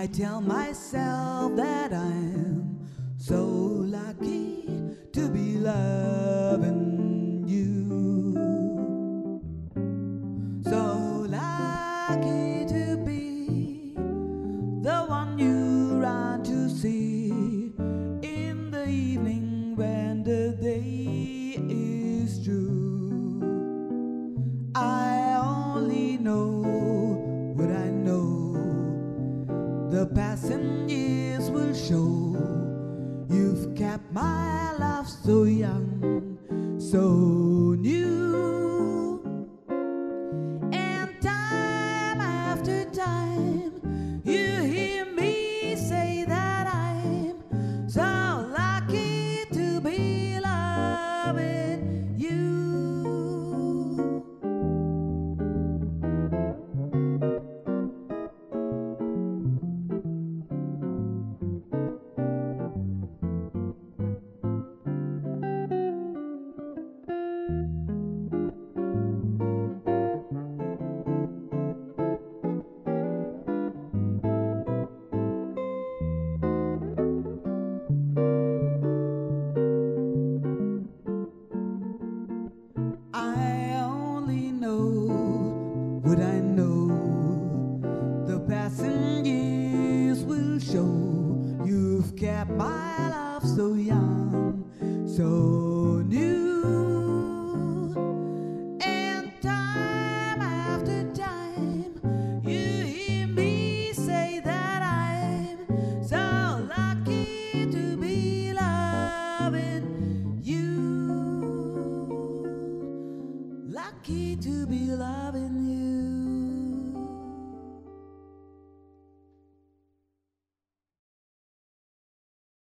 I tell myself that I'm so lucky to be loving you, so lucky to be the one you run to see in the evening when the day is through. I only know what I know. The passing years will show. You've kept my love so young, so new. And time after time, you hear me say that I'm so lucky to be loving you. I only know what I know. The passing years will show. You've kept my love so young, so new. And time after time, you hear me say that I'm so lucky to be loving you. Lucky to be loving you.